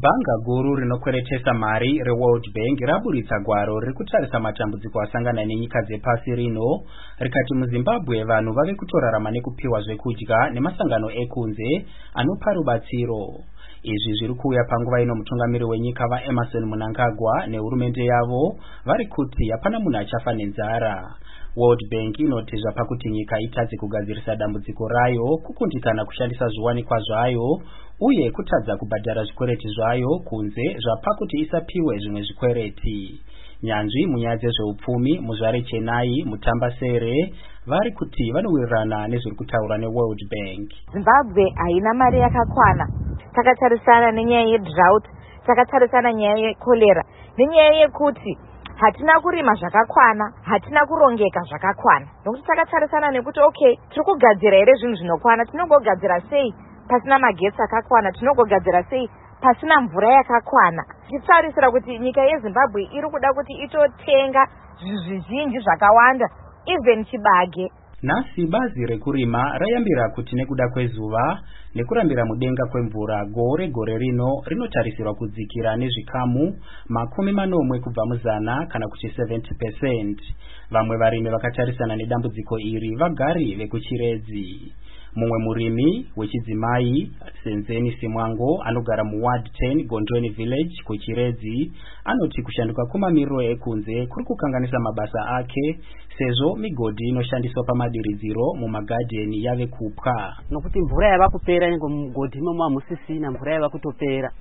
Bhanga guru rinokweretesa mari reWorld Bank raburitsa gwaro riri kutarisa matambudziko asangana nenyika dzepasi rino, rikati muZimbabwe vanhu vave kutorarama nekupiwa zvekudya nemasangano ekunze anopa rubatsiro. Izvi zviri kuuya panguva ino mutungamiri wenyika vaEmmerson Mnangagwa nehurumende yavo vari kuti hapana munhu achafa nenzara. World Bank inoti zvapakuti nyika itadze kugadzirisa dambudziko rayo kukundikana kushandisa zviwanikwa zvayo uye kutadza kubhadhara zvikwereti zvayo kunze zvapakuti isapiwe zvimwe zvikwereti. Nyanzvi munyaya dzezveupfumi muZvare Chenai muTambasere vari kuti vanowirirana nezviri kutaurwa neWorld Bank. Zimbabwe haina mari yakakwana. Takatarisana nenyaya yedrought, takatarisana nyaya yekolera, nenyaya yekuti hatina kurima zvakakwana, hatina kurongeka zvakakwana. Nokuti takatarisana nekuti tiri kugadzira here zvinhu zvinokwana, tinogogadzira sei pasina magetsi akakwana, tinogogadzira sei pasina mvura yakakwana. Tichitarisira kuti nyika yeZimbabwe iri kuda kuti itotenga zvizhinji zvakawanda, even chibage. Nhasi bazi rekurima rayambira kuti nekuda kwezuva nekurambira mudenga kwemvura gore rino rinotarisirwa kudzikira nezvikamu 40 kubva muzana kana kuti 70%. Vamwe varimi vakatarisana nedambudziko iri vagari vekuChiredzi. Mumwe murimi wechidzimai Senzeni Simwango anogara muWard 10 Gondweni Village kuChiredzi anoti kushanduka kwemamiriro ekunze kuri kukanganisa mabasa ake sezvo migodhi inoshandiswa pamadiridziro mumagadheni yave kupwa. Nokuti mvura yava kupera ingo mugodhi imomo hamusisina, mvura yava kutopera.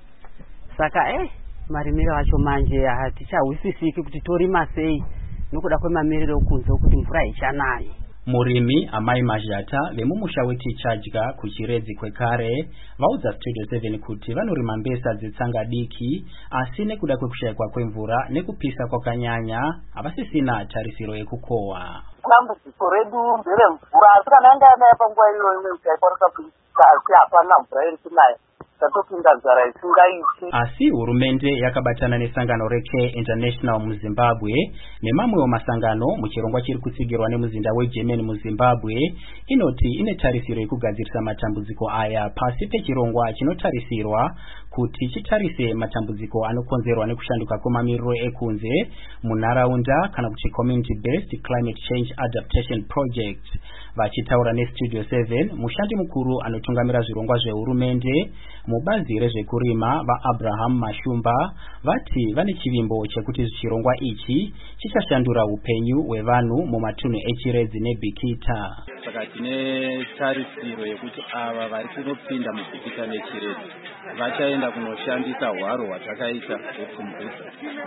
Saka marimiro acho manje hatichahwisisiki kuti torima sei nokuda kwemamiriro ekunze kuti mvura ichanayi. Murimi Amai Majata vemumusha weTichadya kuChiredzi kwekare vaudza Studio 7 kuti vanorima mbesa dzetsanga diki asi nekuda kwekushayikwa kwemvura nekupisa kwakanyanya havasisina tarisiro yekukohwa. Dambudziko redu nderemvura, asi kana yanga yanayo panguva iyoyo imwe mukaikwaruka kuti hapana mvura iri kunaya tatopinda nzara isingaiti. Asi hurumende yakabatana nesangano reCare International muZimbabwe nemamwewo masangano muchirongwa chiri kutsigirwa nemuzinda weGermany muZimbabwe inoti ine tarisiro yekugadzirisa matambudziko aya pasi pechirongwa chinotarisirwa kuti chitarise matambudziko anokonzerwa nekushanduka kwemamiriro ekunze munharaunda kana kuti Community Based Climate Change Adaptation Project. Vachitaura neStudio 7 mushandi mukuru anotungamira zvirongwa zvehurumende mubazi rezvekurima vaAbraham Mashumba vati vane chivimbo chekuti chirongwa ichi chichashandura upenyu hwevanhu mumatunhu eChiredzi neBikita. Saka tine tarisiro yekuti ava vari kunopinda muBikita neChiredzi vachaenda kunoshandisa hwaro hwatakaita hwepfumvudza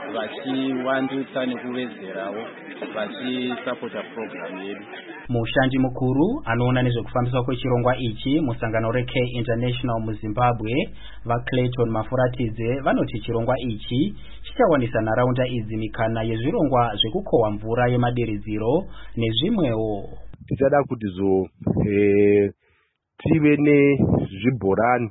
vachiwandutsa nekuvedzerawo vachisapota program yedu. Mushandi mukuru anoona nezvekufambiswa kwechirongwa ichi musangano reCare International muZimbabwe vaClayton Mafuratidze vanoti chirongwa ichi chichawanisa nharaunda idzi mikana yezvirongwa zvekukohwa mvura yemadiridziro nezvimwewo. Tichada kuti tive nezvibhorani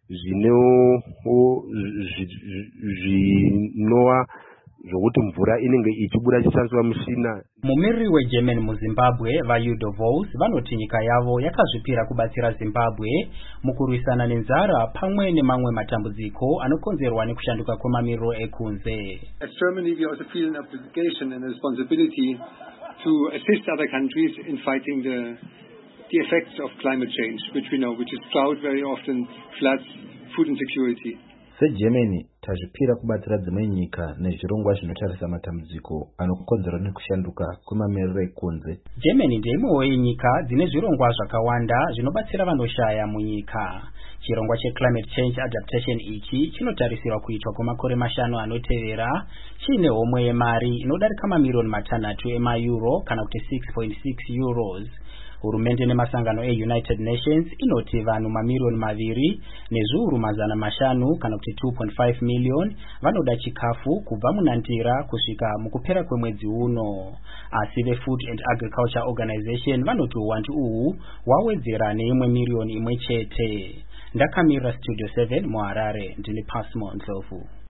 zvinova zvokuti mvura inenge ichibuda chishandiswa mushina. Mumiriri weGermany muZimbabwe vaUdo Vos vanoti nyika yavo yakazvipira kubatsira Zimbabwe mukurwisana nenzara pamwe nemamwe matambudziko anokonzerwa nekushanduka kwemamiriro ekunze. As Germany, we also feel an obligation and a responsibility to assist other countries in fighting the effects of climate change, which we know, which is drought very often, floods, food insecurity. SeGermany tazvipira kubatsira dzimwe nyika nezvirongwa zvinotarisa matambudziko anokonzerwa nekushanduka kwemamiriro ekunze. Germany ndeimwewo yenyika dzine zvirongwa zvakawanda zvinobatsira vanoshaya munyika. Chirongwa cheClimate Change Adaptation ichi chinotarisirwa kuitwa kwemakore 5 anotevera chiine homwe yemari inodarika mamiliyoni 6 emaeuro kana kuti 6.6 euros. Hurumende nemasangano eUnited Nations inoti vanhu mamiliyoni 2 nezviuru 500 kana kuti 2.5 million vanoda chikafu kubva munandira kusvika mukupera kwemwedzi uno. Asi veFood and Agriculture Organization vanoti uwandu uhu wawedzera neimwe miliyoni imwe chete. Ndakamirira Studio 7 muHarare ndini Pasmo Ndlovu.